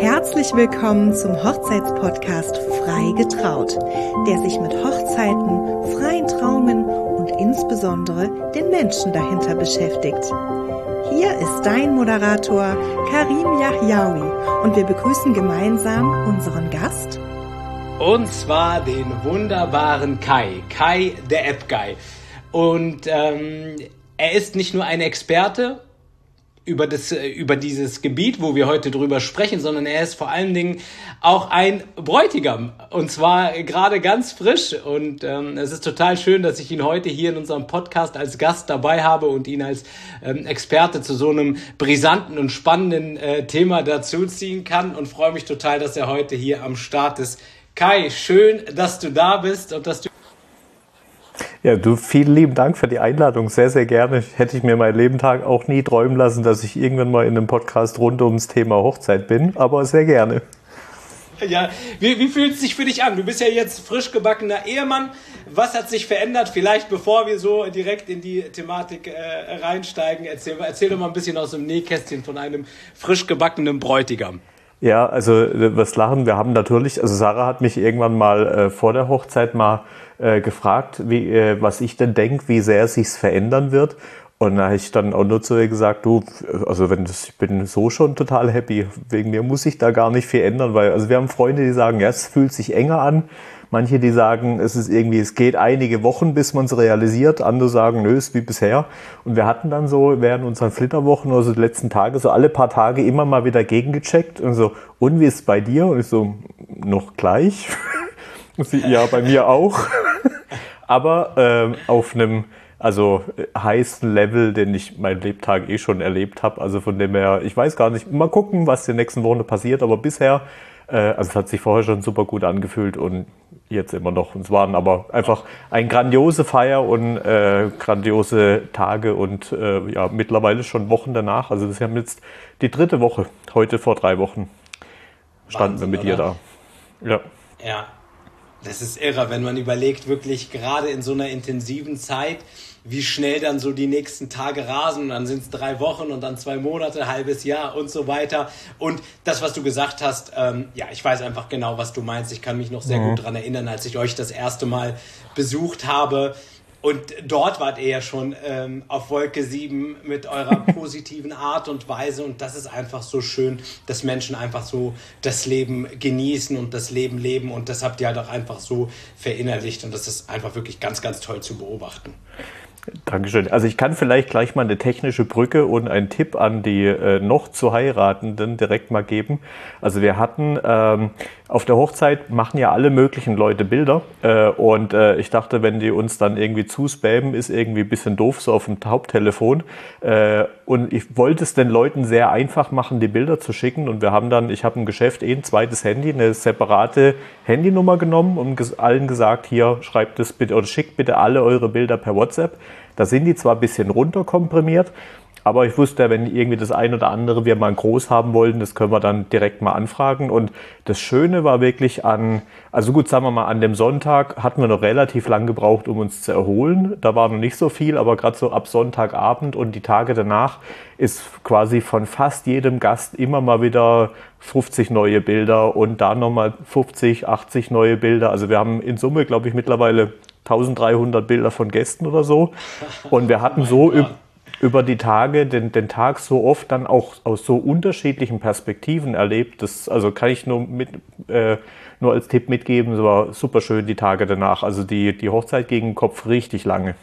Herzlich willkommen zum Hochzeitspodcast Frei getraut, der sich mit Hochzeiten, freien Trauungen und insbesondere den Menschen dahinter beschäftigt. Hier ist dein Moderator Karim Yahyaoui und wir begrüßen gemeinsam unseren Gast. Und zwar den wunderbaren Kai der App Guy. Und er ist nicht nur ein Experte über dieses Gebiet, wo wir heute drüber sprechen, sondern er ist vor allen Dingen auch ein Bräutigam. Und zwar gerade ganz frisch. Und es ist total schön, dass ich ihn heute hier in unserem Podcast als Gast dabei habe und ihn als Experte zu so einem brisanten und spannenden Thema dazuziehen kann. Und freue mich total, dass er heute hier am Start ist. Kai, schön, dass du da bist und dass du... Ja, du, vielen lieben Dank für die Einladung. Sehr, sehr gerne. Hätte ich mir mein Lebtag auch nie träumen lassen, dass ich irgendwann mal in einem Podcast rund ums Thema Hochzeit bin, aber sehr gerne. Ja, wie fühlt es sich für dich an? Du bist ja jetzt frisch gebackener Ehemann. Was hat sich verändert? Vielleicht bevor wir so direkt in die Thematik reinsteigen, erzähl doch mal ein bisschen aus dem Nähkästchen von einem frisch gebackenen Bräutigam. Ja, also was lachen, wir haben natürlich, also Sarah hat mich irgendwann mal vor der Hochzeit mal gefragt, was ich denn denke, wie sehr es sich verändern wird. Und da habe ich dann auch nur zu ihr gesagt, du, also ich bin so schon total happy, wegen mir muss ich da gar nicht viel ändern, weil also wir haben Freunde, die sagen, ja, es fühlt sich enger an. Manche, die sagen, es geht einige Wochen, bis man es realisiert. Andere sagen, nö, ist wie bisher. Und wir hatten dann so während unseren Flitterwochen, also die letzten Tage, so alle paar Tage immer mal wieder gegengecheckt. Und so, und wie ist es bei dir? Und ich so, noch gleich. Und sie, ja, bei mir auch. Aber auf einem heißen Level, den ich mein Lebtag schon erlebt habe. Also von dem her, ich weiß gar nicht, mal gucken, was die nächsten Wochen passiert. Aber bisher, es hat sich vorher schon super gut angefühlt und jetzt immer noch. Und es waren aber einfach eine grandiose Feier und grandiose Tage und mittlerweile schon Wochen danach. Also wir haben jetzt die 3. Woche. Heute vor 3 Wochen standen wir mit ihr da. Ja, das ist irre, wenn man überlegt, wirklich gerade in so einer intensiven Zeit, wie schnell dann so die nächsten Tage rasen und dann sind es 3 Wochen und dann 2 Monate, halbes Jahr und so weiter. Und das, was du gesagt hast, ich weiß einfach genau, was du meinst. Ich kann mich noch sehr gut daran erinnern, als ich euch das erste Mal besucht habe. Und dort wart ihr ja schon auf Wolke 7 mit eurer positiven Art und Weise. Und das ist einfach so schön, dass Menschen einfach so das Leben genießen und das Leben leben. Und das habt ihr halt auch einfach so verinnerlicht. Und das ist einfach wirklich ganz, ganz toll zu beobachten. Dankeschön. Also ich kann vielleicht gleich mal eine technische Brücke und einen Tipp an die noch zu Heiratenden direkt mal geben. Also wir hatten auf der Hochzeit machen ja alle möglichen Leute Bilder und ich dachte, wenn die uns dann irgendwie zuspammen, ist irgendwie ein bisschen doof, so auf dem Haupttelefon. Und ich wollte es den Leuten sehr einfach machen, die Bilder zu schicken und ich habe im Geschäft ein zweites Handy, eine separate Handynummer genommen und allen gesagt, hier schreibt es bitte oder schickt bitte alle eure Bilder per WhatsApp. Da sind die zwar ein bisschen runterkomprimiert, aber ich wusste, wenn irgendwie das ein oder andere wir mal groß haben wollten, das können wir dann direkt mal anfragen. Und das Schöne war wirklich sagen wir mal, an dem Sonntag hatten wir noch relativ lang gebraucht, um uns zu erholen. Da war noch nicht so viel, aber gerade so ab Sonntagabend und die Tage danach ist quasi von fast jedem Gast immer mal wieder 50 neue Bilder und da nochmal 50, 80 neue Bilder. Also wir haben in Summe, glaube ich, mittlerweile 1300 Bilder von Gästen oder so. Und wir hatten über die Tage den Tag so oft dann auch aus so unterschiedlichen Perspektiven erlebt. Das kann ich nur als Tipp mitgeben. Es war super schön die Tage danach. Also die Hochzeit gegen den Kopf richtig lange.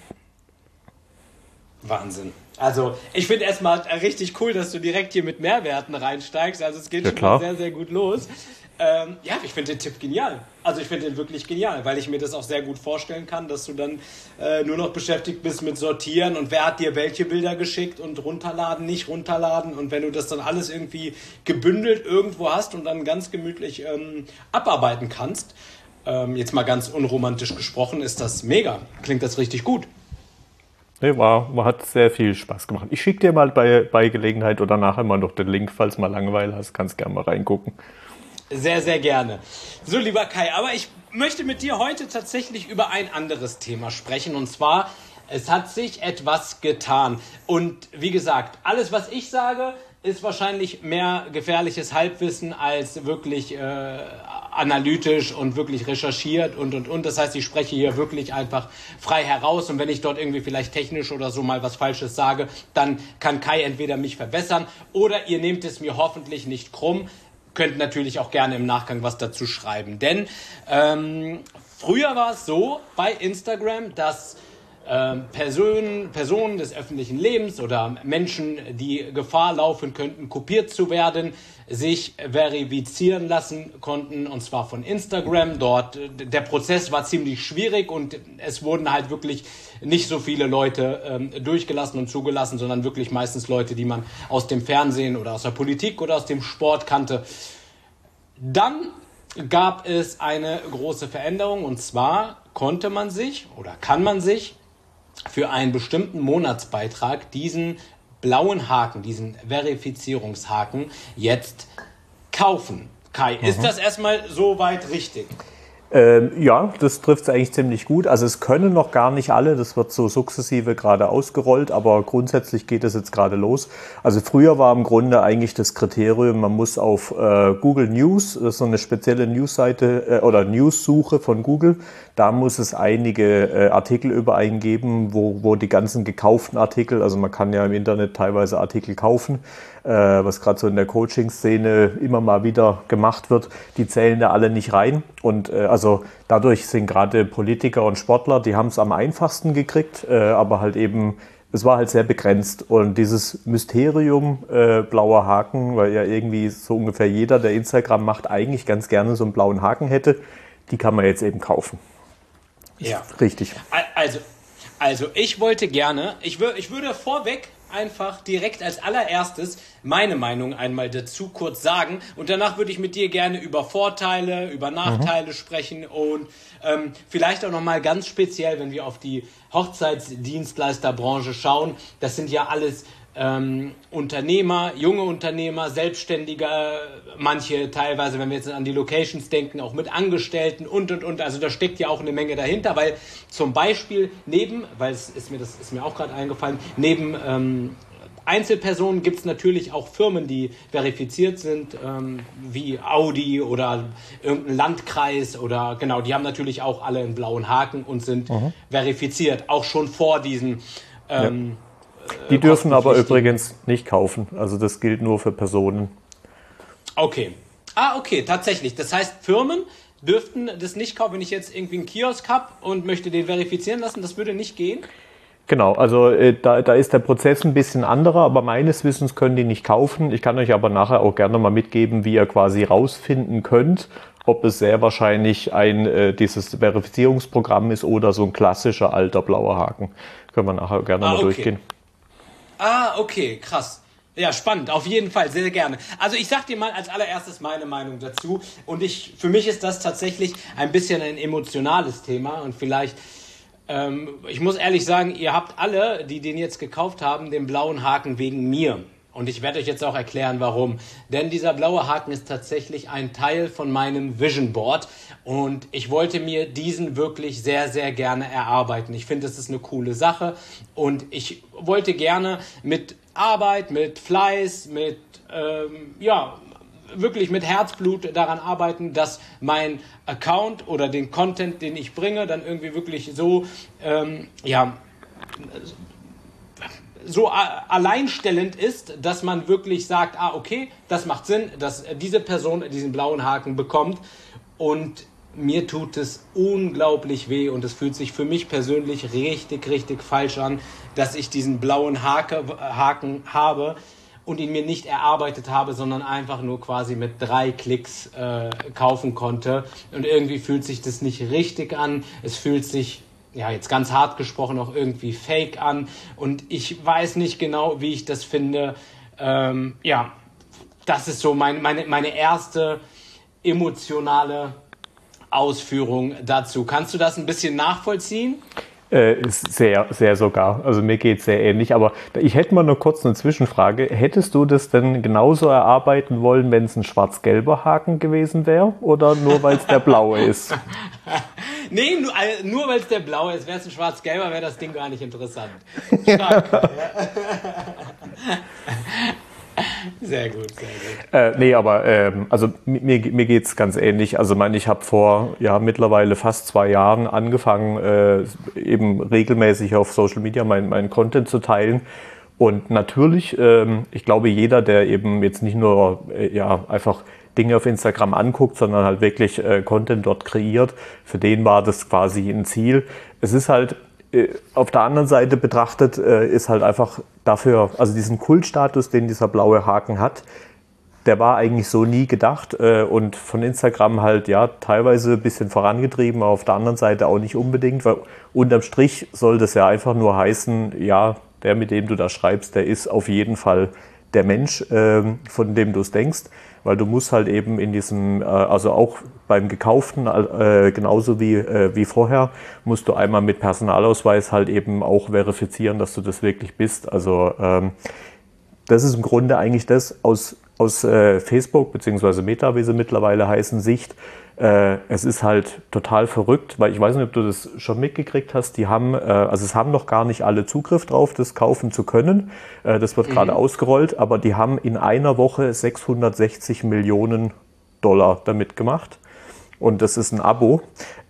Wahnsinn. Also ich finde erstmal richtig cool, dass du direkt hier mit Mehrwerten reinsteigst. Also es geht schon mal sehr, sehr gut los. Ich finde den Tipp genial. Also ich finde den wirklich genial, weil ich mir das auch sehr gut vorstellen kann, dass du dann nur noch beschäftigt bist mit Sortieren und wer hat dir welche Bilder geschickt und runterladen, nicht runterladen. Und wenn du das dann alles irgendwie gebündelt irgendwo hast und dann ganz gemütlich abarbeiten kannst, jetzt mal ganz unromantisch gesprochen, ist das mega. Klingt das richtig gut. Nee, hat sehr viel Spaß gemacht. Ich schicke dir mal bei Gelegenheit oder nachher mal noch den Link, falls du mal Langeweile hast, kannst gerne mal reingucken. Sehr, sehr gerne. So, lieber Kai, aber ich möchte mit dir heute tatsächlich über ein anderes Thema sprechen. Und zwar, es hat sich etwas getan. Und wie gesagt, alles, was ich sage, ist wahrscheinlich mehr gefährliches Halbwissen als wirklich analytisch und wirklich recherchiert und. Das heißt, ich spreche hier wirklich einfach frei heraus und wenn ich dort irgendwie vielleicht technisch oder so mal was Falsches sage, dann kann Kai entweder mich verbessern oder ihr nehmt es mir hoffentlich nicht krumm. Könnt natürlich auch gerne im Nachgang was dazu schreiben, denn früher war es so bei Instagram, dass Personen des öffentlichen Lebens oder Menschen, die Gefahr laufen könnten, kopiert zu werden, sich verifizieren lassen konnten, und zwar von Instagram. Dort, der Prozess war ziemlich schwierig und es wurden halt wirklich nicht so viele Leute durchgelassen und zugelassen, sondern wirklich meistens Leute, die man aus dem Fernsehen oder aus der Politik oder aus dem Sport kannte. Dann gab es eine große Veränderung, und zwar konnte man sich oder kann man sich für einen bestimmten Monatsbeitrag diesen blauen Haken, diesen Verifizierungshaken jetzt kaufen. Kai, ist das erstmal soweit richtig? Ja, das trifft es eigentlich ziemlich gut. Also es können noch gar nicht alle, das wird so sukzessive gerade ausgerollt, aber grundsätzlich geht es jetzt gerade los. Also früher war im Grunde eigentlich das Kriterium, man muss auf Google News, das ist so eine spezielle Newsseite oder News-Suche von Google, da muss es einige Artikel über eingeben, wo die ganzen gekauften Artikel, also man kann ja im Internet teilweise Artikel kaufen, was gerade so in der Coaching-Szene immer mal wieder gemacht wird, die zählen da alle nicht rein. Und also dadurch sind gerade Politiker und Sportler, die haben es am einfachsten gekriegt, aber halt eben, es war halt sehr begrenzt. Und dieses Mysterium blauer Haken, weil ja irgendwie so ungefähr jeder, der Instagram macht, eigentlich ganz gerne so einen blauen Haken hätte, die kann man jetzt eben kaufen. Ja. Richtig. Also ich wollte gerne, ich würde vorweg einfach direkt als allererstes meine Meinung einmal dazu kurz sagen und danach würde ich mit dir gerne über Vorteile, über Nachteile sprechen und vielleicht auch nochmal ganz speziell, wenn wir auf die Hochzeitsdienstleisterbranche schauen, das sind ja alles Unternehmer, junge Unternehmer, Selbstständige, manche teilweise, wenn wir jetzt an die Locations denken, auch mit Angestellten und. Also da steckt ja auch eine Menge dahinter, weil zum Beispiel weil das ist mir auch gerade eingefallen, neben Einzelpersonen gibt es natürlich auch Firmen, die verifiziert sind, wie Audi oder irgendein Landkreis oder genau, die haben natürlich auch alle einen blauen Haken und sind verifiziert, auch schon vor diesen Die dürfen aber übrigens nicht kaufen. Also das gilt nur für Personen. Okay. Okay, tatsächlich. Das heißt, Firmen dürften das nicht kaufen. Wenn ich jetzt irgendwie einen Kiosk habe und möchte den verifizieren lassen, das würde nicht gehen? Genau, also da ist der Prozess ein bisschen anderer, aber meines Wissens können die nicht kaufen. Ich kann euch aber nachher auch gerne mal mitgeben, wie ihr quasi rausfinden könnt, ob es sehr wahrscheinlich dieses Verifizierungsprogramm ist oder so ein klassischer alter blauer Haken. Können wir nachher gerne mal durchgehen. Okay, krass. Ja, spannend, auf jeden Fall, sehr gerne. Also ich sag dir mal als allererstes meine Meinung dazu und für mich ist das tatsächlich ein bisschen ein emotionales Thema und vielleicht, ich muss ehrlich sagen, ihr habt alle, die den jetzt gekauft haben, den blauen Haken wegen mir. Und ich werde euch jetzt auch erklären, warum. Denn dieser blaue Haken ist tatsächlich ein Teil von meinem Vision Board und ich wollte mir diesen wirklich sehr, sehr gerne erarbeiten. Ich finde, das ist eine coole Sache und ich wollte gerne mit Arbeit, mit Fleiß, wirklich mit Herzblut daran arbeiten, dass mein Account oder den Content, den ich bringe, dann irgendwie wirklich so alleinstellend ist, dass man wirklich sagt, okay, das macht Sinn, dass diese Person diesen blauen Haken bekommt und mir tut es unglaublich weh und es fühlt sich für mich persönlich richtig, richtig falsch an, dass ich diesen blauen Haken habe und ihn mir nicht erarbeitet habe, sondern einfach nur quasi mit 3 Klicks kaufen konnte und irgendwie fühlt sich das nicht richtig an, es fühlt sich jetzt ganz hart gesprochen auch irgendwie fake an und ich weiß nicht genau, wie ich das finde. Das ist so meine erste emotionale Ausführung dazu. Kannst du das ein bisschen nachvollziehen? Sehr, sehr sogar. Also mir geht es sehr ähnlich. Aber ich hätte mal nur kurz eine Zwischenfrage. Hättest du das denn genauso erarbeiten wollen, wenn es ein schwarz-gelber Haken gewesen wäre? Oder nur, weil es der blaue ist? Nee, nur weil es der blaue ist. Wäre es ein schwarz-gelber, wäre das Ding gar nicht interessant. Stark. Sehr gut, sehr gut. Nee, aber also mir geht es ganz ähnlich. Also ich habe vor mittlerweile fast 2 Jahren angefangen, eben regelmäßig auf Social Media meinen Content zu teilen. Und natürlich, ich glaube, jeder, der eben jetzt nicht nur einfach Dinge auf Instagram anguckt, sondern halt wirklich Content dort kreiert, für den war das quasi ein Ziel. Es ist halt auf der anderen Seite betrachtet, ist halt einfach dafür, also diesen Kultstatus, den dieser blaue Haken hat, der war eigentlich so nie gedacht und von Instagram halt teilweise ein bisschen vorangetrieben, aber auf der anderen Seite auch nicht unbedingt, weil unterm Strich soll das ja einfach nur heißen, der, mit dem du da schreibst, der ist auf jeden Fall der Mensch, von dem du es denkst, weil du musst halt eben in diesem, also auch beim Gekauften, genauso wie vorher, musst du einmal mit Personalausweis halt eben auch verifizieren, dass du das wirklich bist. Also das ist im Grunde eigentlich das aus Facebook bzw. Meta, wie sie mittlerweile heißen, Sicht. Es ist halt total verrückt, weil ich weiß nicht, ob du das schon mitgekriegt hast. Die haben, also es haben noch gar nicht alle Zugriff drauf, das kaufen zu können. Das wird gerade ausgerollt, aber die haben in einer Woche 660 Millionen Dollar damit gemacht. Und das ist ein Abo.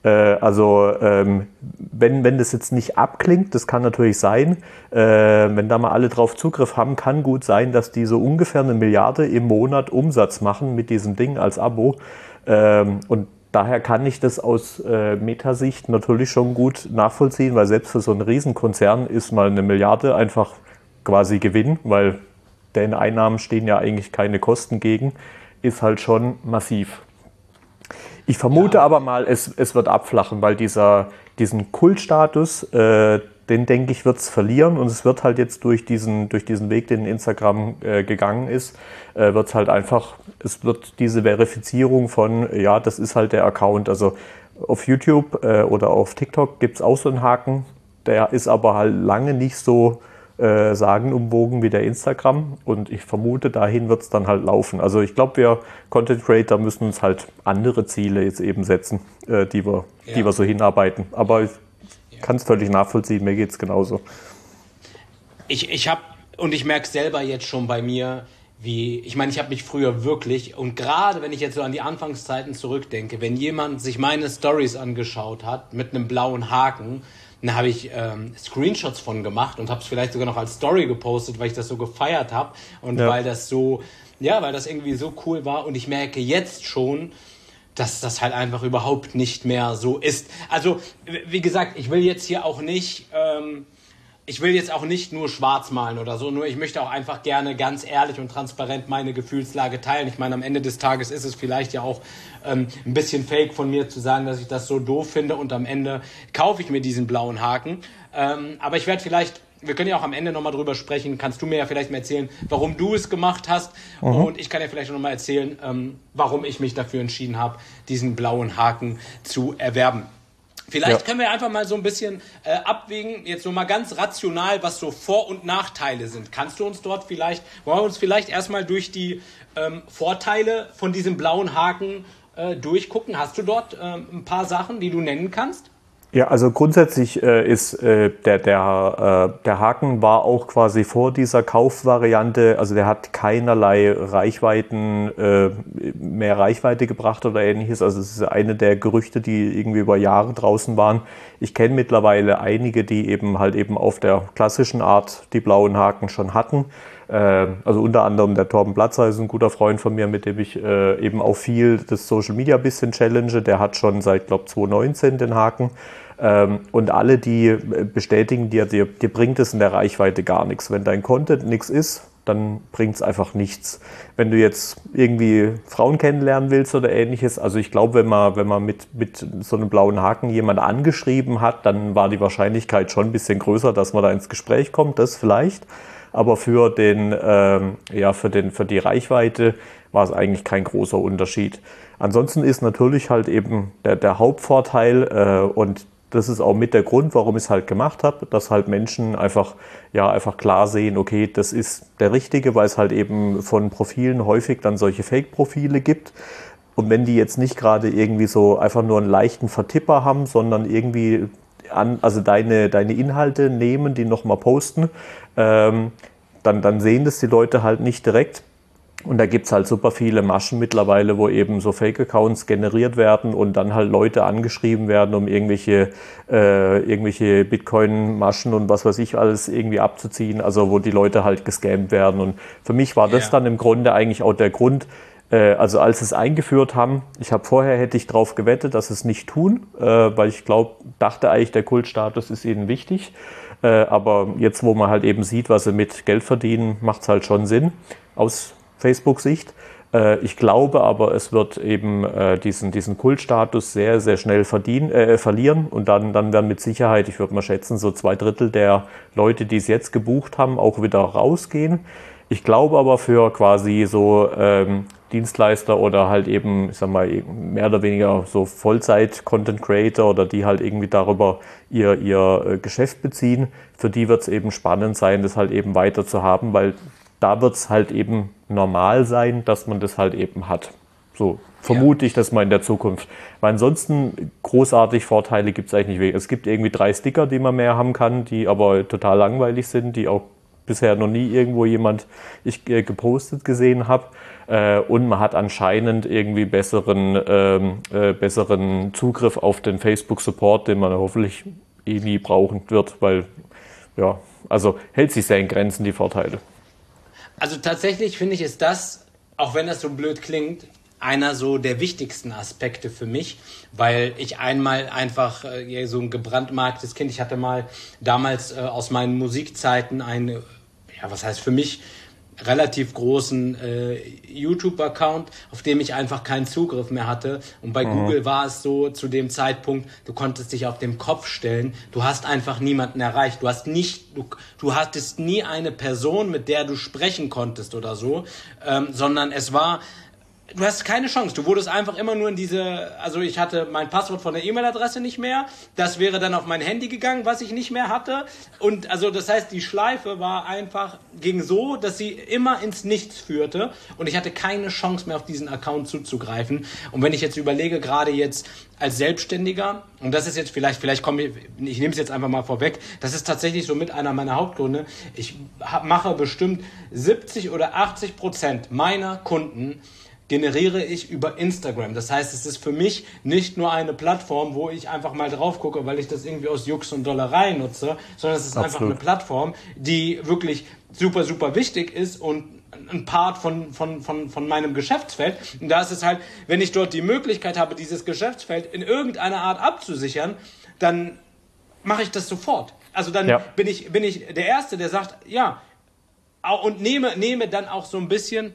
Wenn das jetzt nicht abklingt, das kann natürlich sein, wenn da mal alle drauf Zugriff haben, kann gut sein, dass die so ungefähr 1 Milliarde im Monat Umsatz machen mit diesem Ding als Abo. Und daher kann ich das aus Meta-Sicht natürlich schon gut nachvollziehen, weil selbst für so einen Riesenkonzern ist mal 1 Milliarde einfach quasi Gewinn, weil den Einnahmen stehen ja eigentlich keine Kosten gegen, ist halt schon massiv. Ich vermute aber mal, es wird abflachen, weil diesen Kultstatus, den denke ich, wird es verlieren und es wird halt jetzt durch diesen Weg, den Instagram gegangen ist, wird es halt einfach, es wird diese Verifizierung von, das ist halt der Account. Also auf YouTube oder auf TikTok gibt es auch so einen Haken, der ist aber halt lange nicht so sagenumwogen wie der Instagram und ich vermute, dahin wird es dann halt laufen. Also ich glaube, wir Content Creator müssen uns halt andere Ziele jetzt eben setzen, die wir so hinarbeiten. Aber ich kann es völlig nachvollziehen, mir geht es genauso. Ich merke es selber jetzt schon bei mir, ich habe mich früher wirklich, und gerade wenn ich jetzt so an die Anfangszeiten zurückdenke, wenn jemand sich meine Stories angeschaut hat mit einem blauen Haken, dann habe ich Screenshots von gemacht und habe es vielleicht sogar noch als Story gepostet, weil ich das so gefeiert habe und weil das irgendwie so cool war. Und ich merke jetzt schon, dass das halt einfach überhaupt nicht mehr so ist. Also, wie gesagt, ich will jetzt auch nicht nur schwarz malen oder so, nur ich möchte auch einfach gerne ganz ehrlich und transparent meine Gefühlslage teilen. Ich meine, am Ende des Tages ist es vielleicht ja auch ein bisschen fake von mir zu sagen, dass ich das so doof finde und am Ende kaufe ich mir diesen blauen Haken. Aber ich werde wir können ja auch am Ende nochmal drüber sprechen, kannst du mir ja vielleicht mal erzählen, warum du es gemacht hast und ich kann ja vielleicht nochmal erzählen, warum ich mich dafür entschieden habe, diesen blauen Haken zu erwerben. Vielleicht können wir einfach mal so ein bisschen abwägen, jetzt so mal ganz rational, was so Vor- und Nachteile sind. Wollen wir uns vielleicht erstmal durch die Vorteile von diesem blauen Haken durchgucken? Hast du dort ein paar Sachen, die du nennen kannst? Ja, also grundsätzlich ist der Haken war auch quasi vor dieser Kaufvariante, also der hat keinerlei mehr Reichweite gebracht oder ähnliches. Also es ist eine der Gerüchte, die irgendwie über Jahre draußen waren. Ich kenne mittlerweile einige, die eben auf der klassischen Art die blauen Haken schon hatten. Also unter anderem der Torben Platzer ist ein guter Freund von mir, mit dem ich eben auch viel das Social Media ein bisschen challenge. Der hat schon seit, glaube ich, 2019 den Haken. Und alle, die bestätigen dir bringt es in der Reichweite gar nichts. Wenn dein Content nichts ist, dann bringt es einfach nichts. Wenn du jetzt irgendwie Frauen kennenlernen willst oder ähnliches, also ich glaube, wenn man mit so einem blauen Haken jemanden angeschrieben hat, dann war die Wahrscheinlichkeit schon ein bisschen größer, dass man da ins Gespräch kommt, das vielleicht. Aber für die Reichweite war es eigentlich kein großer Unterschied. Ansonsten ist natürlich halt eben der Hauptvorteil und das ist auch mit der Grund, warum ich es halt gemacht habe, dass halt Menschen einfach klar sehen, okay, das ist der Richtige, weil es halt eben von Profilen häufig dann solche Fake-Profile gibt. Und wenn die jetzt nicht gerade irgendwie so einfach nur einen leichten Vertipper haben, sondern irgendwie deine Inhalte nehmen, die nochmal posten, dann sehen das die Leute halt nicht direkt, Und da gibt es halt super viele Maschen mittlerweile, wo eben so Fake-Accounts generiert werden und dann halt Leute angeschrieben werden, um irgendwelche Bitcoin-Maschen und was weiß ich alles irgendwie abzuziehen. Also wo die Leute halt gescammt werden. Und für mich war das dann im Grunde eigentlich auch der Grund, also als sie es eingeführt haben, hätte ich drauf gewettet, dass sie es nicht tun, weil ich dachte eigentlich, der Kultstatus ist ihnen wichtig. Aber jetzt, wo man halt eben sieht, was sie mit Geld verdienen, macht es halt schon Sinn aus Facebook-Sicht. Ich glaube aber, es wird eben diesen Kultstatus sehr, sehr schnell verlieren und dann werden mit Sicherheit, ich würde mal schätzen, so 2/3 der Leute, die es jetzt gebucht haben, auch wieder rausgehen. Ich glaube aber für quasi so Dienstleister oder halt eben, ich sag mal, mehr oder weniger so Vollzeit-Content-Creator oder die halt irgendwie darüber ihr Geschäft beziehen, für die wird es eben spannend sein, das halt eben weiter zu haben, weil da wird es halt eben normal sein, dass man das halt eben hat. So vermute ich das mal in der Zukunft. Weil ansonsten großartig Vorteile gibt es eigentlich nicht. Es gibt irgendwie 3 Sticker, die man mehr haben kann, die aber total langweilig sind, die auch bisher noch nie irgendwo gepostet gesehen habe. Und man hat anscheinend irgendwie besseren Zugriff auf den Facebook-Support, den man hoffentlich nie brauchen wird, weil, ja, also hält sich sehr in Grenzen, die Vorteile. Also tatsächlich finde ich, ist das, auch wenn das so blöd klingt, einer so der wichtigsten Aspekte für mich, weil ich einmal einfach so ein gebrandmarktes Kind, ich hatte mal damals aus meinen Musikzeiten was heißt für mich, relativ großen YouTube-Account, auf dem ich einfach keinen Zugriff mehr hatte. Und bei Google war es so, zu dem Zeitpunkt, du konntest dich auf den Kopf stellen, du hast einfach niemanden erreicht. Du hattest nie eine Person, mit der du sprechen konntest oder so, sondern du hast keine Chance. Du wurdest einfach immer nur ich hatte mein Passwort von der E-Mail-Adresse nicht mehr. Das wäre dann auf mein Handy gegangen, was ich nicht mehr hatte. Und also das heißt, die Schleife ging so, dass sie immer ins Nichts führte. Und ich hatte keine Chance mehr, auf diesen Account zuzugreifen. Und wenn ich jetzt überlege, gerade jetzt als Selbstständiger, und das ist jetzt ich nehme es jetzt einfach mal vorweg, das ist tatsächlich so mit einer meiner Hauptgründe. Ich mache bestimmt 70 oder 80% meiner Kunden generiere ich über Instagram. Das heißt, es ist für mich nicht nur eine Plattform, wo ich einfach mal drauf gucke, weil ich das irgendwie aus Jux und Dollerei nutze, sondern es ist einfach eine Plattform, die wirklich super, super wichtig ist und ein Part von meinem Geschäftsfeld. Und da ist es halt, wenn ich dort die Möglichkeit habe, dieses Geschäftsfeld in irgendeiner Art abzusichern, dann mache ich das sofort. Also dann bin ich der Erste, der sagt, ja, und nehme dann auch so ein bisschen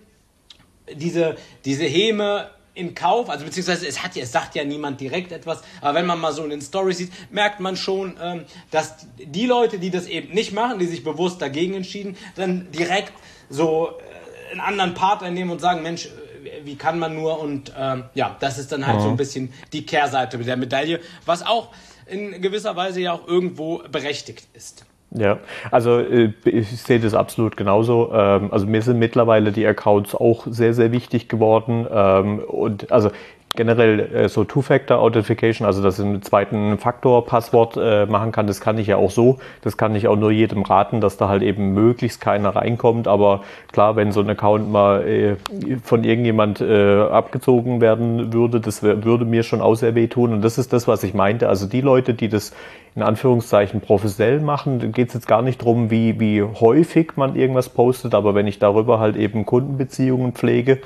diese Häme in Kauf, also beziehungsweise es sagt ja niemand direkt etwas, aber wenn man mal so in den Storys sieht, merkt man schon, dass die Leute, die das eben nicht machen, die sich bewusst dagegen entschieden, dann direkt so einen anderen Part einnehmen und sagen, Mensch, wie kann man nur, und das ist dann halt so ein bisschen die Kehrseite der Medaille, was auch in gewisser Weise ja auch irgendwo berechtigt ist. Ja, also ich sehe das absolut genauso. Also mir sind mittlerweile die Accounts auch sehr, sehr wichtig geworden. Und also generell so Two-Factor-Authentification, also dass ich einen zweiten Faktor-Passwort machen kann, das kann ich ja auch so. Das kann ich auch nur jedem raten, dass da halt eben möglichst keiner reinkommt. Aber klar, wenn so ein Account mal von irgendjemand abgezogen werden würde, das würde mir schon auch sehr wehtun. Und das ist das, was ich meinte. Also die Leute, die das in Anführungszeichen professionell machen, da geht es jetzt gar nicht darum, wie häufig man irgendwas postet, aber wenn ich darüber halt eben Kundenbeziehungen pflege,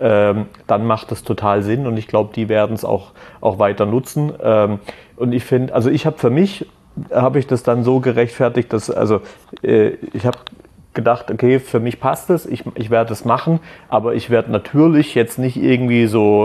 dann macht das total Sinn und ich glaube, die werden es auch weiter nutzen. Und ich finde, also habe ich das dann so gerechtfertigt, dass, ich habe gedacht, okay, für mich passt es, ich werde es machen, aber ich werde natürlich jetzt nicht irgendwie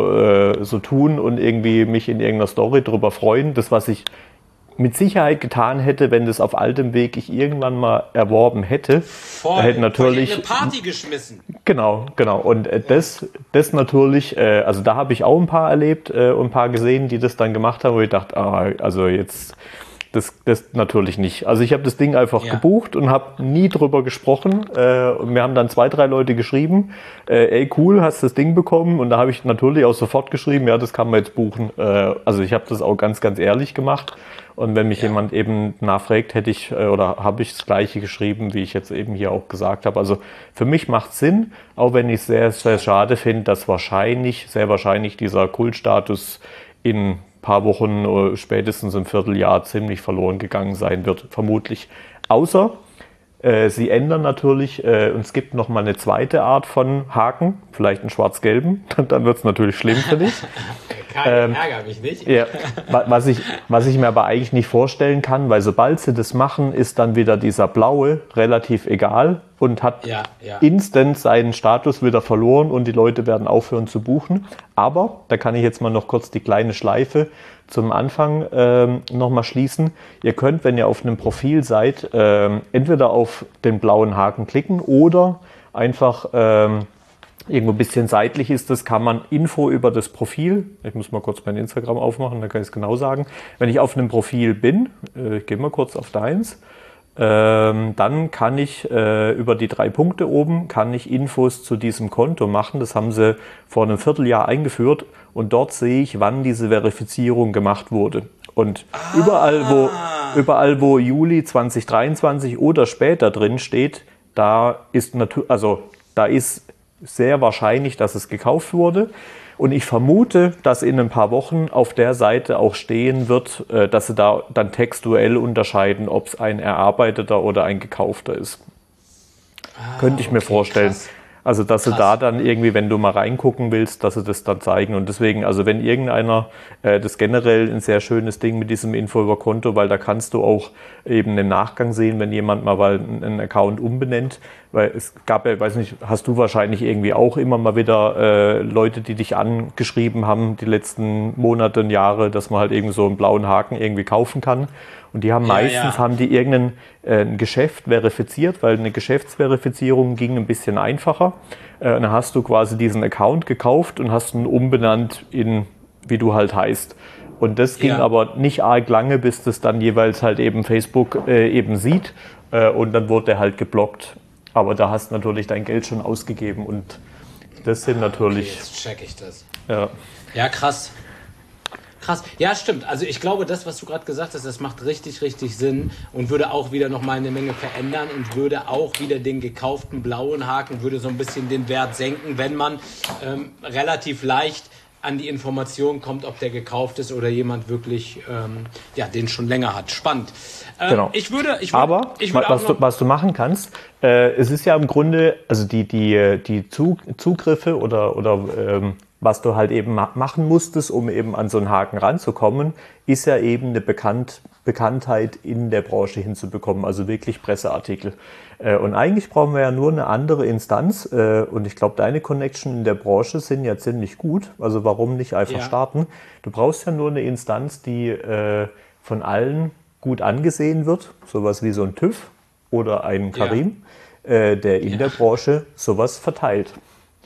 so tun und irgendwie mich in irgendeiner Story drüber freuen. Das, was ich mit Sicherheit getan hätte, wenn das auf altem Weg ich irgendwann mal erworben hätte. Hätte natürlich eine Party geschmissen. Genau. Und das natürlich, also da habe ich auch ein paar erlebt und ein paar gesehen, die das dann gemacht haben, wo ich dachte, also jetzt das natürlich nicht. Also ich habe das Ding einfach gebucht und habe nie drüber gesprochen. Und wir haben dann 2, 3 Leute geschrieben, ey cool, hast das Ding bekommen? Und da habe ich natürlich auch sofort geschrieben, ja, das kann man jetzt buchen. Also ich habe das auch ganz, ganz ehrlich gemacht. Und wenn mich jemand eben nachfragt, habe ich das Gleiche geschrieben, wie ich jetzt eben hier auch gesagt habe. Also für mich macht es Sinn, auch wenn ich es sehr, sehr schade finde, dass sehr wahrscheinlich dieser Kultstatus in ein paar Wochen oder spätestens im Vierteljahr ziemlich verloren gegangen sein wird, vermutlich. Außer sie ändern natürlich, und es gibt noch mal eine zweite Art von Haken, vielleicht einen schwarz-gelben, dann wird es natürlich schlimm für dich. Ärger mich nicht. Ja, was ich mir aber eigentlich nicht vorstellen kann, weil sobald sie das machen, ist dann wieder dieser blaue relativ egal und hat instant seinen Status wieder verloren und die Leute werden aufhören zu buchen. Aber, da kann ich jetzt mal noch kurz die kleine Schleife zum Anfang nochmal schließen. Ihr könnt, wenn ihr auf einem Profil seid, entweder auf den blauen Haken klicken oder einfach irgendwo ein bisschen seitlich ist das, kann man Info über das Profil, ich muss mal kurz mein Instagram aufmachen, dann kann ich es genau sagen. Wenn ich auf einem Profil bin, ich gehe mal kurz auf deins, dann kann ich über die 3 Punkte oben, kann ich Infos zu diesem Konto machen. Das haben sie vor einem Vierteljahr eingeführt und dort sehe ich, wann diese Verifizierung gemacht wurde. Und überall, wo Juli 2023 oder später drin steht, da ist sehr wahrscheinlich, dass es gekauft wurde. Und ich vermute, dass in ein paar Wochen auf der Seite auch stehen wird, dass sie da dann textuell unterscheiden, ob es ein erarbeiteter oder ein gekaufter ist. Könnte ich mir vorstellen. Krass. Also, dass sie da dann irgendwie, wenn du mal reingucken willst, dass sie das dann zeigen. Und deswegen, also wenn irgendeiner, das ist generell ein sehr schönes Ding mit diesem Info über Konto, weil da kannst du auch eben im Nachgang sehen, wenn jemand mal einen Account umbenennt. Weil es gab ja, weiß nicht, hast du wahrscheinlich irgendwie auch immer mal wieder Leute, die dich angeschrieben haben, die letzten Monate und Jahre, dass man halt irgendwie so einen blauen Haken irgendwie kaufen kann. Und die haben haben die irgendein Geschäft verifiziert, weil eine Geschäftsverifizierung ging ein bisschen einfacher. Dann hast du quasi diesen Account gekauft und hast ihn umbenannt in, wie du halt heißt. Und das ging aber nicht arg lange, bis das dann jeweils halt eben Facebook eben sieht. Und dann wurde der halt geblockt. Aber da hast du natürlich dein Geld schon ausgegeben und das sind natürlich... Okay, jetzt check ich das. Ja, krass. Krass, ja stimmt. Also ich glaube, das, was du gerade gesagt hast, das macht richtig, richtig Sinn und würde auch wieder nochmal eine Menge verändern und würde auch wieder den gekauften blauen Haken, würde so ein bisschen den Wert senken, wenn man relativ leicht an die Information kommt, ob der gekauft ist oder jemand wirklich den schon länger hat. Spannend. Genau. Was du machen kannst, es ist ja im Grunde, also die Zugriffe oder was du halt eben machen musstest, um eben an so einen Haken ranzukommen, ist ja eben eine Bekanntheit in der Branche hinzubekommen, also wirklich Presseartikel. Und eigentlich brauchen wir ja nur eine andere Instanz und ich glaube, deine Connection in der Branche sind ja ziemlich gut, also warum nicht einfach starten? Du brauchst ja nur eine Instanz, die von allen gut angesehen wird, sowas wie so ein TÜV oder ein Karim, der in der Branche sowas verteilt.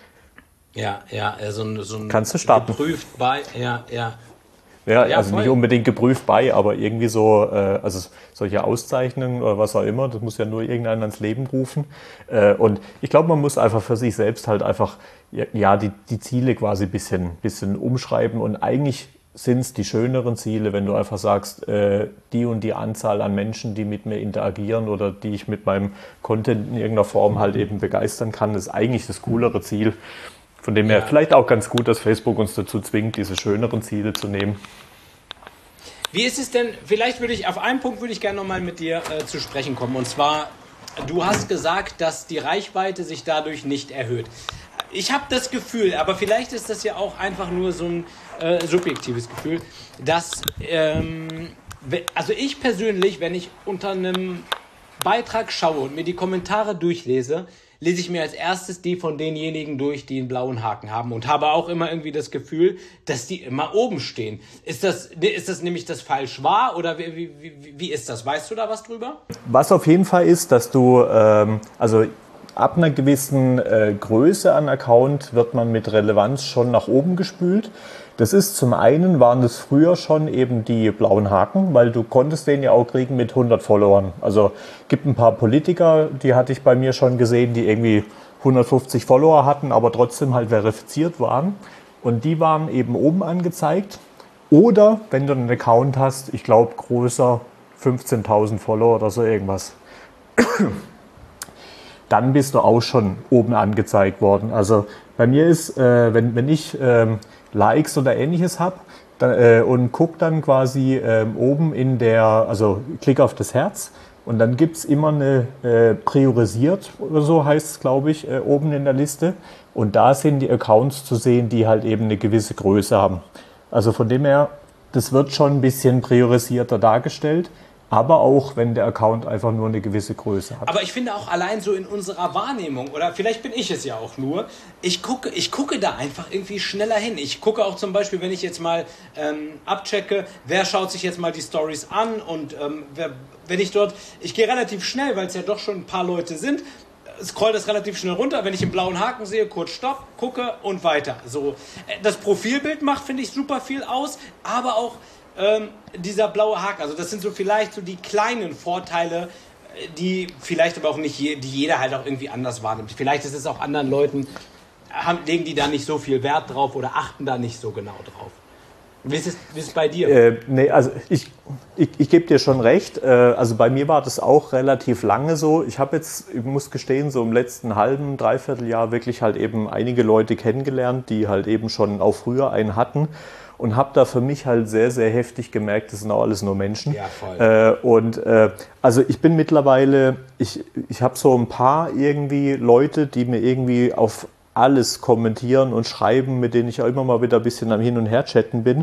So ein kannst du starten. Geprüft bei, also voll. Nicht unbedingt geprüft bei, aber irgendwie so, also solche Auszeichnungen oder was auch immer, das muss ja nur irgendeiner ans Leben rufen. Und ich glaube, man muss einfach für sich selbst halt einfach, die Ziele quasi ein bisschen umschreiben und eigentlich sind es die schöneren Ziele, wenn du einfach sagst, die und die Anzahl an Menschen, die mit mir interagieren oder die ich mit meinem Content in irgendeiner Form halt eben begeistern kann, ist eigentlich das coolere Ziel. Von dem her vielleicht auch ganz gut, dass Facebook uns dazu zwingt, diese schöneren Ziele zu nehmen. Wie ist es denn, vielleicht auf einen Punkt würde ich gerne nochmal mit dir zu sprechen kommen. Und zwar, du hast gesagt, dass die Reichweite sich dadurch nicht erhöht. Ich habe das Gefühl, aber vielleicht ist das ja auch einfach nur so ein subjektives Gefühl, dass, also ich persönlich, wenn ich unter einem Beitrag schaue und mir die Kommentare durchlese, lese ich mir als erstes die von denjenigen durch, die einen blauen Haken haben und habe auch immer irgendwie das Gefühl, dass die immer oben stehen. Ist das nämlich das falsch wahr oder wie ist das? Weißt du da was drüber? Was auf jeden Fall ist, dass du, also ab einer gewissen Größe an Account wird man mit Relevanz schon nach oben gespült. Das ist zum einen, waren das früher schon eben die blauen Haken, weil du konntest den ja auch kriegen mit 100 Followern. Also gibt ein paar Politiker, die hatte ich bei mir schon gesehen, die irgendwie 150 Follower hatten, aber trotzdem halt verifiziert waren. Und die waren eben oben angezeigt. Oder wenn du einen Account hast, ich glaube größer 15.000 Follower oder so irgendwas, dann bist du auch schon oben angezeigt worden. Also bei mir ist, wenn ich Likes oder ähnliches habe und gucke dann quasi oben in der, also klick auf das Herz und dann gibt es immer eine priorisiert oder so heißt es, glaube ich, oben in der Liste. Und da sind die Accounts zu sehen, die halt eben eine gewisse Größe haben. Also von dem her, das wird schon ein bisschen priorisierter dargestellt. Aber auch, wenn der Account einfach nur eine gewisse Größe hat. Aber ich finde auch allein so in unserer Wahrnehmung, oder vielleicht bin ich es ja auch nur, ich gucke da einfach irgendwie schneller hin. Ich gucke auch zum Beispiel, wenn ich jetzt mal abchecke, wer schaut sich jetzt mal die Stories an und wenn ich dort, ich gehe relativ schnell, weil es ja doch schon ein paar Leute sind, scroll das relativ schnell runter, wenn ich einen blauen Haken sehe, kurz Stopp, gucke und weiter. So, das Profilbild macht, finde ich, super viel aus, aber auch dieser blaue Haken, also das sind so vielleicht so die kleinen Vorteile, die vielleicht aber auch nicht, die jeder halt auch irgendwie anders wahrnimmt. Vielleicht ist es auch anderen Leuten, legen die da nicht so viel Wert drauf oder achten da nicht so genau drauf. Wie ist es bei dir? Nee, also ich gebe dir schon recht. Also bei mir war das auch relativ lange so. Ich muss gestehen, so im letzten halben, dreiviertel Jahr wirklich halt eben einige Leute kennengelernt, die halt eben schon auch früher einen hatten. Und habe da für mich halt sehr, sehr heftig gemerkt, das sind auch alles nur Menschen. Ja, voll. Also ich bin mittlerweile, ich habe so ein paar irgendwie Leute, die mir irgendwie auf alles kommentieren und schreiben, mit denen ich auch immer mal wieder ein bisschen am Hin- und Her-Chatten bin.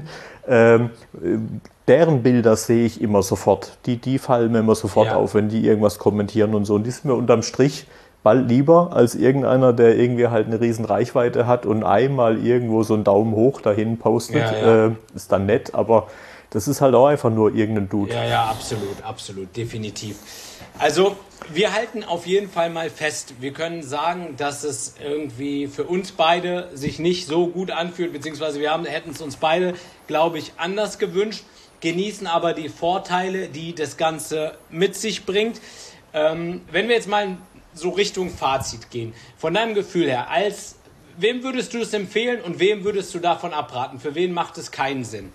Deren Bilder sehe ich immer sofort. Die fallen mir immer sofort auf, wenn die irgendwas kommentieren und so. Und die sind mir unterm Strich bald lieber als irgendeiner, der irgendwie halt eine riesen Reichweite hat und einmal irgendwo so einen Daumen hoch dahin postet. Ist dann nett, aber das ist halt auch einfach nur irgendein Dude. Ja, absolut, definitiv. Also wir halten auf jeden Fall mal fest, wir können sagen, dass es irgendwie für uns beide sich nicht so gut anfühlt, beziehungsweise hätten es uns beide, glaube ich, anders gewünscht, genießen aber die Vorteile, die das Ganze mit sich bringt. Wenn wir jetzt mal so Richtung Fazit gehen, von deinem Gefühl her, wem würdest du es empfehlen und wem würdest du davon abraten? Für wen macht es keinen Sinn?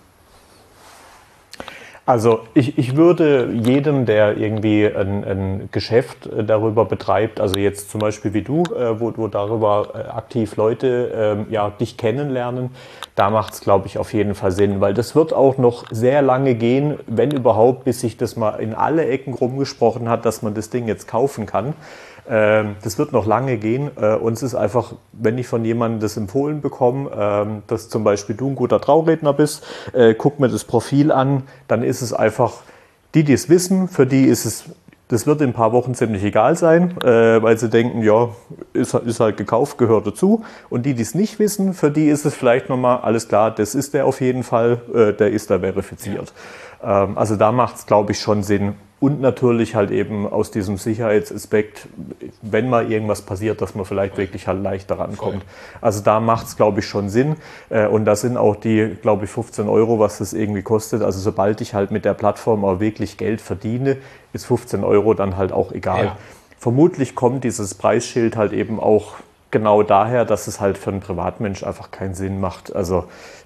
Also ich würde jedem, der irgendwie ein Geschäft darüber betreibt, also jetzt zum Beispiel wie du, wo darüber aktiv Leute dich kennenlernen, da macht es, glaube ich, auf jeden Fall Sinn, weil das wird auch noch sehr lange gehen, wenn überhaupt, bis sich das mal in alle Ecken rumgesprochen hat, dass man das Ding jetzt kaufen kann. Das wird noch lange gehen. Uns ist einfach, wenn ich von jemandem das empfohlen bekomme, dass zum Beispiel du ein guter Trauredner bist, guck mir das Profil an, dann ist es einfach, die es wissen, für die ist es, das wird in ein paar Wochen ziemlich egal sein, weil sie denken, ja, ist halt gekauft, gehört dazu. Und die es nicht wissen, für die ist es vielleicht nochmal, alles klar, das ist der auf jeden Fall, der ist da verifiziert. Also da macht es, glaube ich, schon Sinn. Und natürlich halt eben aus diesem Sicherheitsaspekt, wenn mal irgendwas passiert, dass man vielleicht wirklich halt leichter rankommt. Also da macht es, glaube ich, schon Sinn. Und da sind auch die, glaube ich, 15 €, was das irgendwie kostet. Also sobald ich halt mit der Plattform auch wirklich Geld verdiene, ist 15 € dann halt auch egal. Ja. Vermutlich kommt dieses Preisschild halt eben auch genau daher, dass es halt für einen Privatmensch einfach keinen Sinn macht. Also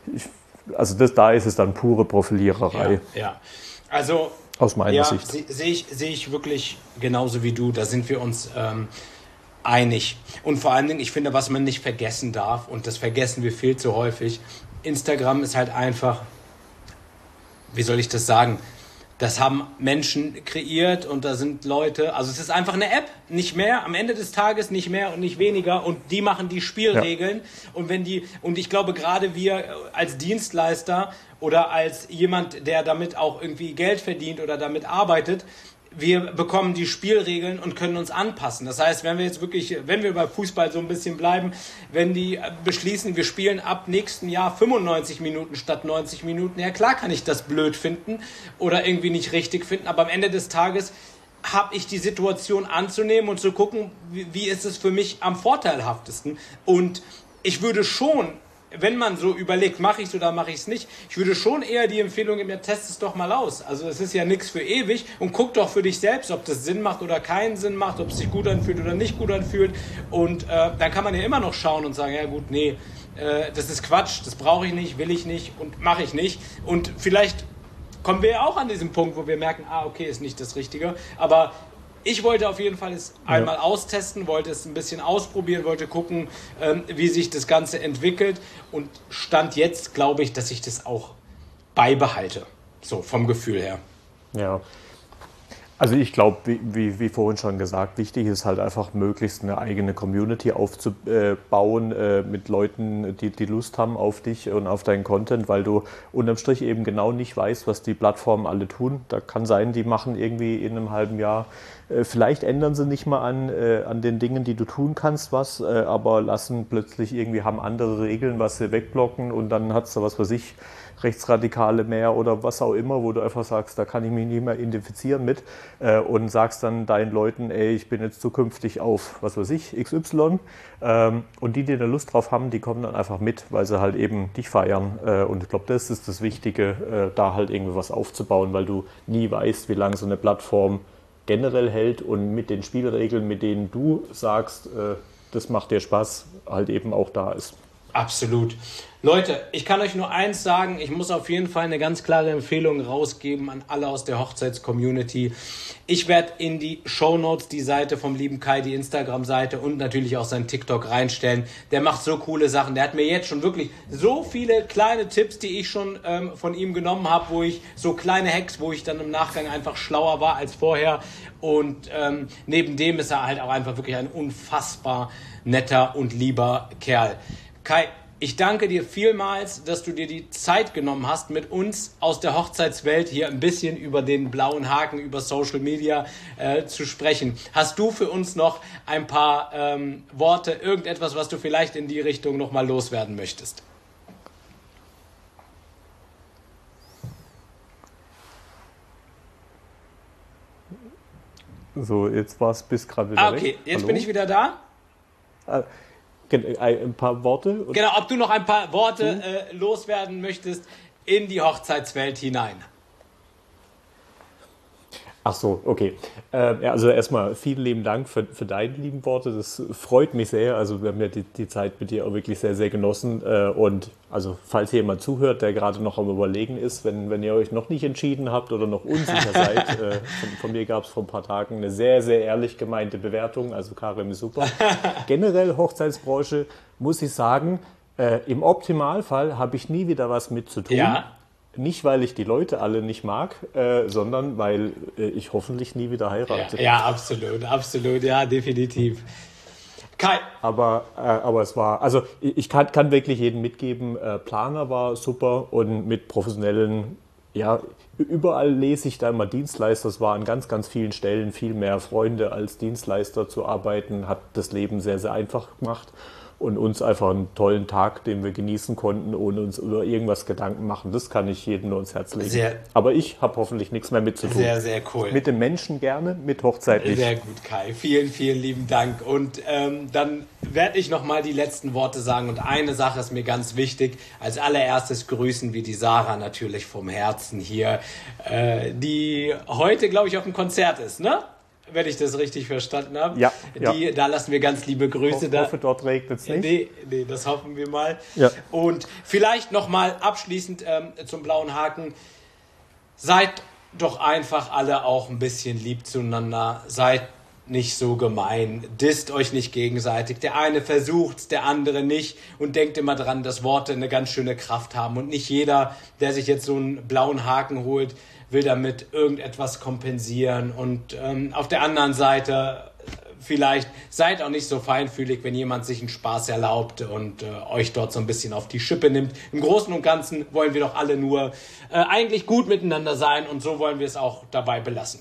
da ist es dann pure Profiliererei. Ja. Also aus meiner Sicht. Sehe ich wirklich genauso wie du. Da sind wir uns einig. Und vor allen Dingen, ich finde, was man nicht vergessen darf, und das vergessen wir viel zu häufig, Instagram ist halt einfach, wie soll ich das sagen, das haben Menschen kreiert und da sind Leute, also es ist einfach eine App, nicht mehr, am Ende des Tages nicht mehr und nicht weniger und die machen die Spielregeln und ich glaube gerade wir als Dienstleister oder als jemand, der damit auch irgendwie Geld verdient oder damit arbeitet, wir bekommen die Spielregeln und können uns anpassen. Das heißt, wenn wir bei Fußball so ein bisschen bleiben, wenn die beschließen, wir spielen ab nächsten Jahr 95 Minuten statt 90 Minuten, ja klar kann ich das blöd finden oder irgendwie nicht richtig finden, aber am Ende des Tages habe ich die Situation anzunehmen und zu gucken, wie ist es für mich am vorteilhaftesten. Und ich würde schon wenn man so überlegt, mache ich es oder mache ich es nicht, ich würde schon eher die Empfehlung geben, ja, test es doch mal aus. Also es ist ja nichts für ewig und guck doch für dich selbst, ob das Sinn macht oder keinen Sinn macht, ob es sich gut anfühlt oder nicht gut anfühlt. Und dann kann man ja immer noch schauen und sagen, ja gut, nee, das ist Quatsch, das brauche ich nicht, will ich nicht und mache ich nicht. Und vielleicht kommen wir ja auch an diesem Punkt, wo wir merken, okay, ist nicht das Richtige. Aber ich wollte auf jeden Fall es einmal austesten, wollte es ein bisschen ausprobieren, wollte gucken, wie sich das Ganze entwickelt. Und Stand jetzt glaube ich, dass ich das auch beibehalte. So, vom Gefühl her. Ja. Also ich glaube, wie vorhin schon gesagt, wichtig ist halt einfach möglichst eine eigene Community aufzubauen mit Leuten, die Lust haben auf dich und auf deinen Content, weil du unterm Strich eben genau nicht weißt, was die Plattformen alle tun. Da kann sein, die machen irgendwie in einem halben Jahr, vielleicht ändern sie nicht mal an den Dingen, die du tun kannst, was, aber lassen plötzlich irgendwie, haben andere Regeln, was sie wegblocken und dann hat es da was weiß ich, Rechtsradikale mehr oder was auch immer, wo du einfach sagst, da kann ich mich nicht mehr identifizieren mit und sagst dann deinen Leuten, ey, ich bin jetzt zukünftig auf, was weiß ich, XY und die da Lust drauf haben, die kommen dann einfach mit, weil sie halt eben dich feiern und ich glaube, das ist das Wichtige, da halt irgendwie was aufzubauen, weil du nie weißt, wie lange so eine Plattform generell hält und mit den Spielregeln, mit denen du sagst, das macht dir Spaß, halt eben auch da ist. Absolut. Leute, ich kann euch nur eins sagen, ich muss auf jeden Fall eine ganz klare Empfehlung rausgeben an alle aus der Hochzeits-Community. Ich werde in die Shownotes die Seite vom lieben Kai, die Instagram-Seite und natürlich auch sein TikTok reinstellen. Der macht so coole Sachen. Der hat mir jetzt schon wirklich so viele kleine Tipps, die ich schon von ihm genommen habe, wo ich so kleine Hacks, wo ich dann im Nachgang einfach schlauer war als vorher. Und neben dem ist er halt auch einfach wirklich ein unfassbar netter und lieber Kerl. Kai, ich danke dir vielmals, dass du dir die Zeit genommen hast, mit uns aus der Hochzeitswelt hier ein bisschen über den blauen Haken, über Social Media zu sprechen. Hast du für uns noch ein paar Worte, irgendetwas, was du vielleicht in die Richtung nochmal loswerden möchtest? So, jetzt war es bis gerade wieder okay, weg. jetzt Hallo? bin ich wieder da. Ein paar Worte? Genau, ob du noch ein paar Worte loswerden möchtest in die Hochzeitswelt hinein. Ach so, okay. Also erstmal vielen lieben Dank für deine lieben Worte. Das freut mich sehr. Also wir haben ja die Zeit mit dir auch wirklich sehr, sehr genossen. Und also falls hier jemand zuhört, der gerade noch am Überlegen ist, wenn ihr euch noch nicht entschieden habt oder noch unsicher seid, von mir gab es vor ein paar Tagen eine sehr, sehr ehrlich gemeinte Bewertung. Also Karim ist super. Generell Hochzeitsbranche muss ich sagen, im Optimalfall habe ich nie wieder was mit zu tun. Ja. Nicht, weil ich die Leute alle nicht mag, sondern weil ich hoffentlich nie wieder heirate. Ja, absolut, ja, definitiv. Kai. Aber es war, also ich kann wirklich jedem mitgeben, Planer war super und mit professionellen, ja, überall lese ich da immer Dienstleister. Es war an ganz, ganz vielen Stellen viel mehr Freunde als Dienstleister zu arbeiten, hat das Leben sehr, sehr einfach gemacht. Und uns einfach einen tollen Tag, den wir genießen konnten, ohne uns über irgendwas Gedanken machen. Das kann ich jedem nur ins Herz legen. Aber ich habe hoffentlich nichts mehr mit zu tun. Sehr, sehr cool. Mit den Menschen gerne, mit Hochzeit nicht. Sehr gut, Kai. Vielen, vielen lieben Dank. Und dann werde ich nochmal die letzten Worte sagen. Und eine Sache ist mir ganz wichtig. Als allererstes grüßen wir die Sarah natürlich vom Herzen hier, die heute, glaube ich, auf dem Konzert ist, ne? Wenn ich das richtig verstanden habe. Ja. Da lassen wir ganz liebe Grüße. Ich hoffe, dort regnet es nicht. Nee, das hoffen wir mal. Ja. Und vielleicht nochmal abschließend zum blauen Haken. Seid doch einfach alle auch ein bisschen lieb zueinander. Seid nicht so gemein. Disst euch nicht gegenseitig. Der eine versucht's, der andere nicht. Und denkt immer dran, dass Worte eine ganz schöne Kraft haben. Und nicht jeder, der sich jetzt so einen blauen Haken holt, will damit irgendetwas kompensieren. Und auf der anderen Seite vielleicht seid auch nicht so feinfühlig, wenn jemand sich einen Spaß erlaubt und euch dort so ein bisschen auf die Schippe nimmt. Im Großen und Ganzen wollen wir doch alle nur eigentlich gut miteinander sein und so wollen wir es auch dabei belassen.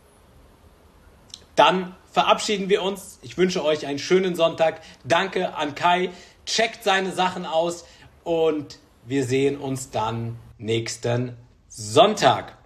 Dann verabschieden wir uns. Ich wünsche euch einen schönen Sonntag. Danke an Kai. Checkt seine Sachen aus und wir sehen uns dann nächsten Sonntag.